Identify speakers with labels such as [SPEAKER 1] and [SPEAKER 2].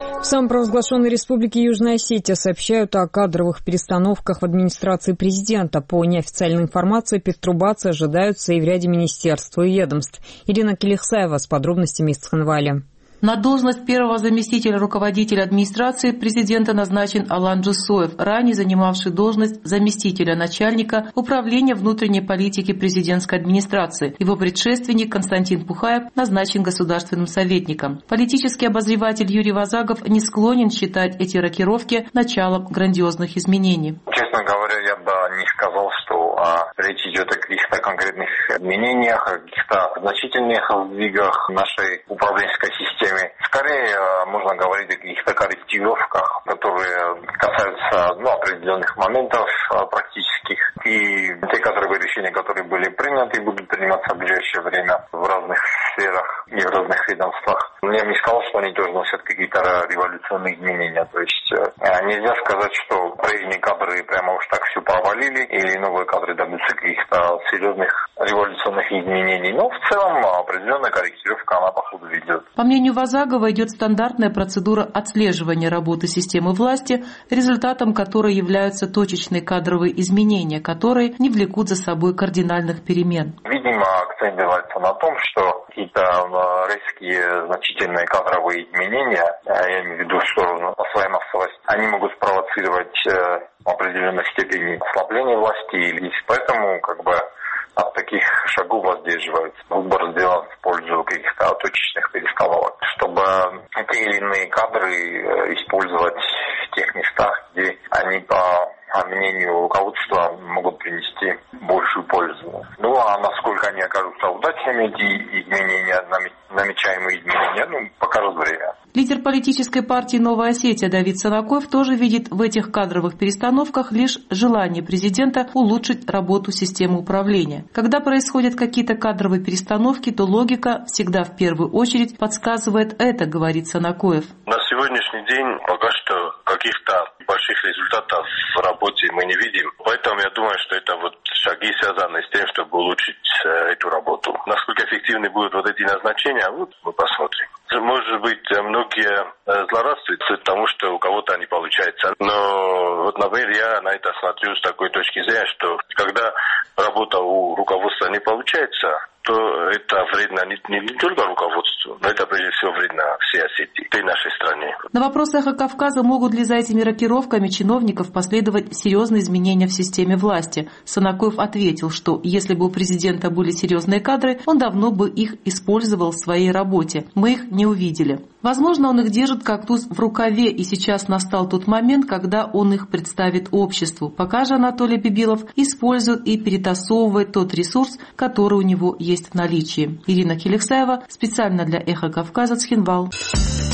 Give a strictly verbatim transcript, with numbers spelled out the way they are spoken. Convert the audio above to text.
[SPEAKER 1] В самопровозглашенной республике Южная Осетия сообщают о кадровых перестановках в администрации президента. По неофициальной информации, перетрубации ожидаются и в ряде министерств и ведомств. Ирина Келихсаева с подробностями из Цхинвали.
[SPEAKER 2] На должность первого заместителя руководителя администрации президента назначен Алан Джусоев, ранее занимавший должность заместителя начальника управления внутренней политики президентской администрации. Его предшественник Константин Пухаев назначен государственным советником. Политический обозреватель Юрий Вазагов не склонен считать эти рокировки началом грандиозных изменений.
[SPEAKER 3] Честно говоря, я бы не сказал, что а, речь идет о каких-то конкретных изменениях, о каких-то значительных сдвигах нашей управленческой системы. Скорее, можно говорить о каких-то корректировках, которые касаются ну, определенных моментов практических. И те кадровые решения, которые были приняты, будут приниматься в ближайшее время в разных сферах и в разных ведомствах. Я бы не сказал, что они тоже носят какие-то революционные изменения. То есть нельзя сказать, что прежние кадры прямо уж так все провалили, или новые кадры добьются каких-то серьезных революционных изменений. Но в целом определенная корректировка, она походу ведет.
[SPEAKER 2] По мнению Вазагова, идет стандартная процедура отслеживания работы системы власти, результатом которой являются точечные кадровые изменения, которые не влекут за собой кардинальных перемен.
[SPEAKER 3] Видимо, акцент делается на том, что какие-то резкие значительные кадровые изменения, я имею в виду, что своя массовость, они могут спровоцировать в определенной степени ослабление власти, и поэтому как бы от таких шагов воздерживаются. Выбор сделан в пользу каких-то точечных перестановок, чтобы те или иные кадры использовать в тех местах, где они, по мнению руководства, могут принести большую пользу. Ну а насколько они окажутся удачными, эти изменения, намечаемые изменения, ну, покажет время.
[SPEAKER 2] Лидер политической партии «Новая Осетия» Давид Санакоев тоже видит в этих кадровых перестановках лишь желание президента улучшить работу системы управления. Когда происходят какие-то кадровые перестановки, то логика всегда в первую очередь подсказывает это, говорит Санакоев.
[SPEAKER 4] На сегодняшний день пока что каких-то больших результатов в работе мы не видим. Поэтому я думаю, что это вот шаги, связанные с тем, чтобы улучшить э, эту работу. Насколько эффективны будут вот эти назначения, вот мы посмотрим. Может быть, многие злорадствуют тому, что у кого-то не получается. Но вот, например, я на это смотрю с такой точки зрения, что когда работа у руководства не получается, то это вредно не, не, не только руководству, но это прежде всего вредно всей Осетии, и нашей стране.
[SPEAKER 2] На вопрос «Эхо Кавказа», могут ли за этими рокировками чиновников последовать серьезные изменения в системе власти, Санакоев ответил, что если бы у президента были серьезные кадры, он давно бы их использовал в своей работе. Мы их не увидели. Возможно, он их держит как туз в рукаве, и сейчас настал тот момент, когда он их представит обществу. Пока же Анатолий Бибилов использует и перетасовывает тот ресурс, который у него есть в наличии. Ирина Келихсаева специально для «Эхо Кавказа», Цхинвал.